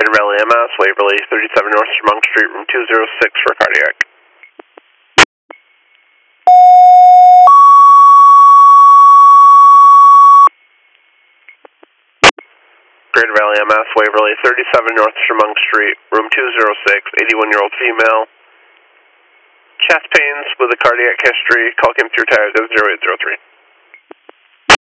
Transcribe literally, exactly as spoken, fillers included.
Greater Valley M S, Waverly, thirty-seven North Tremont Street, room two oh six for cardiac. Greater Valley M S, Waverly, thirty-seven North Tremont Street, room two oh six, eighty-one-year-old female. Chest pains with a cardiac history. Call came through tag zero eight zero three.